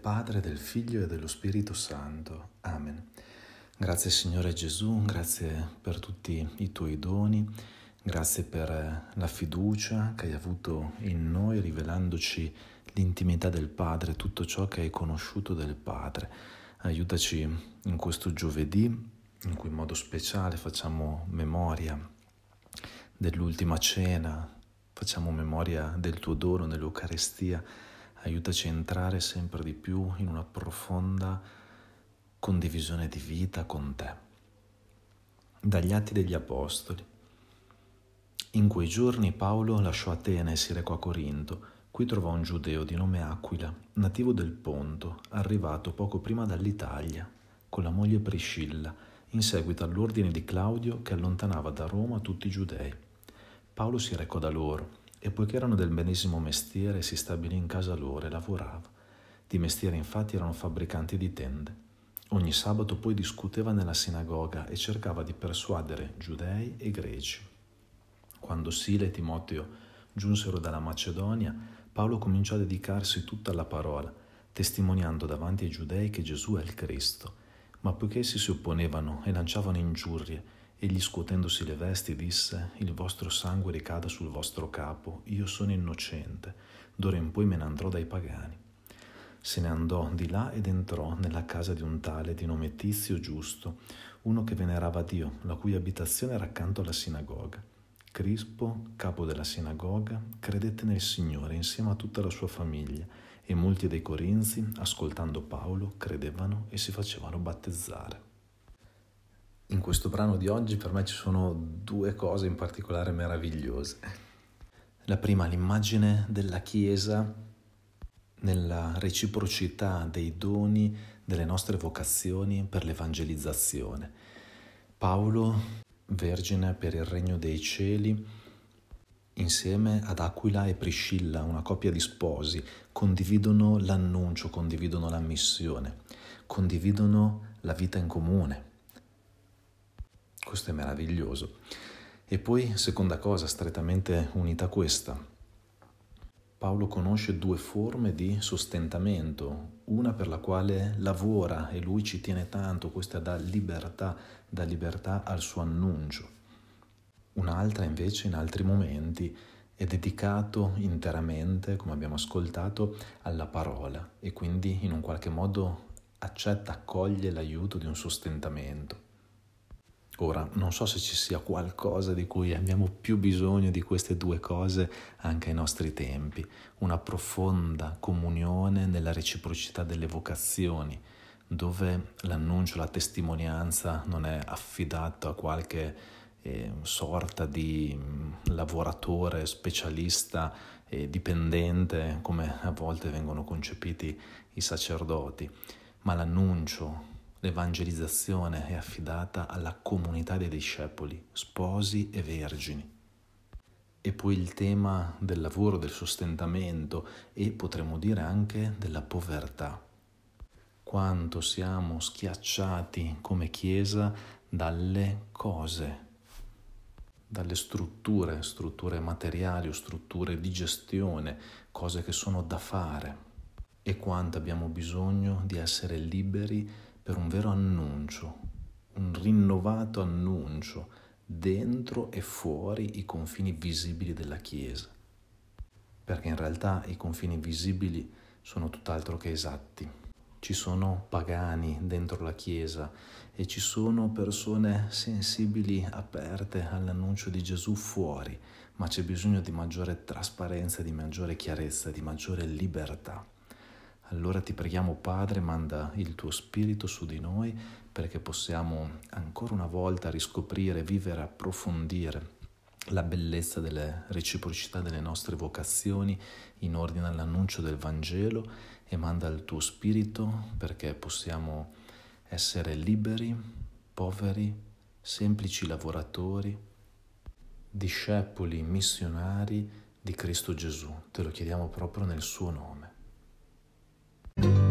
Padre, del Figlio e dello Spirito Santo. Amen. Grazie Signore Gesù, grazie per tutti i tuoi doni, grazie per la fiducia che hai avuto in noi, rivelandoci l'intimità del Padre, tutto ciò che hai conosciuto del Padre. Aiutaci in questo giovedì, in cui in modo speciale facciamo memoria dell'ultima cena, facciamo memoria del tuo dono nell'Eucaristia. Aiutaci a entrare sempre di più in una profonda condivisione di vita con te. Dagli Atti degli Apostoli. In quei giorni Paolo lasciò Atene e si recò a Corinto. Qui trovò un giudeo di nome Aquila, nativo del Ponto, arrivato poco prima dall'Italia, con la moglie Priscilla, in seguito all'ordine di Claudio che allontanava da Roma tutti i giudei. Paolo si recò da loro e poiché erano del medesimo mestiere si stabilì in casa loro e lavorava. Di mestiere infatti erano fabbricanti di tende. Ogni sabato poi discuteva nella sinagoga e cercava di persuadere giudei e greci. Quando Sila e Timoteo giunsero dalla Macedonia, Paolo cominciò a dedicarsi tutta alla parola, testimoniando davanti ai giudei che Gesù è il Cristo. Ma poiché essi si opponevano e lanciavano ingiurie, egli scuotendosi le vesti disse: «Il vostro sangue ricada sul vostro capo, io sono innocente, d'ora in poi me ne andrò dai pagani». Se ne andò di là ed entrò nella casa di un tale di nome Tizio Giusto, uno che venerava Dio, la cui abitazione era accanto alla sinagoga. Crispo, capo della sinagoga, credette nel Signore insieme a tutta la sua famiglia, e molti dei corinzi, ascoltando Paolo, credevano e si facevano battezzare. In questo brano di oggi per me ci sono due cose in particolare meravigliose. La prima, l'immagine della Chiesa nella reciprocità dei doni delle nostre vocazioni per l'evangelizzazione. Paolo, vergine per il regno dei cieli, insieme ad Aquila e Priscilla, una coppia di sposi, condividono l'annuncio, condividono la missione, condividono la vita in comune. Questo è meraviglioso. E poi, seconda cosa, strettamente unita a questa, Paolo conosce due forme di sostentamento, una per la quale lavora e lui ci tiene tanto, questa dà libertà al suo annuncio. Un'altra invece in altri momenti è dedicato interamente, come abbiamo ascoltato, alla parola e quindi in un qualche modo accoglie l'aiuto di un sostentamento. Ora, non so se ci sia qualcosa di cui abbiamo più bisogno di queste due cose anche ai nostri tempi, una profonda comunione nella reciprocità delle vocazioni, dove l'annuncio, la testimonianza non è affidato a qualche sorta di lavoratore, specialista, dipendente, come a volte vengono concepiti i sacerdoti, ma l'annuncio, l'evangelizzazione è affidata alla comunità dei discepoli, sposi e vergini. E poi il tema del lavoro, del sostentamento e potremmo dire anche della povertà. Quanto siamo schiacciati come Chiesa dalle cose, dalle strutture materiali o strutture di gestione, cose che sono da fare. E quanto abbiamo bisogno di essere liberi per un vero annuncio, un rinnovato annuncio dentro e fuori i confini visibili della Chiesa. Perché in realtà i confini visibili sono tutt'altro che esatti. Ci sono pagani dentro la Chiesa e ci sono persone sensibili, aperte all'annuncio di Gesù fuori, ma c'è bisogno di maggiore trasparenza, di maggiore chiarezza, di maggiore libertà. Allora ti preghiamo, Padre, manda il tuo Spirito su di noi perché possiamo ancora una volta riscoprire, vivere, approfondire la bellezza delle reciprocità delle nostre vocazioni in ordine all'annuncio del Vangelo, e manda il tuo Spirito perché possiamo essere liberi, poveri, semplici lavoratori, discepoli, missionari di Cristo Gesù. Te lo chiediamo proprio nel suo nome.